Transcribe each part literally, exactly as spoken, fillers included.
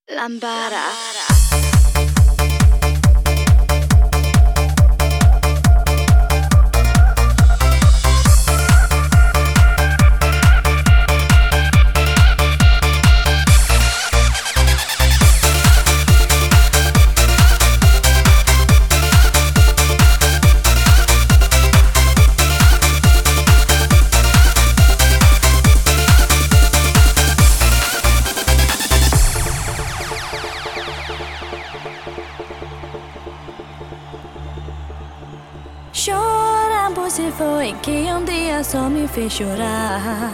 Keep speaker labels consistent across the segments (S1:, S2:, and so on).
S1: Lambada.
S2: Chorando se foi que um dia só me fez chorar.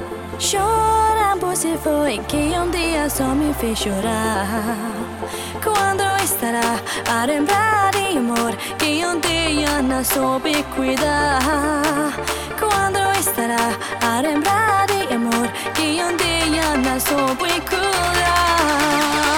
S2: Chorando se foi que um dia só me fez chorar. Quando estará a lembrar de amor que um dia não soube cuidar? Quando estará a lembrar de amor que um dia não soube cuidar?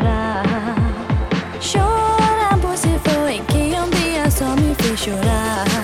S2: Chorar, chorar, você foi que um dia só me fez chorar.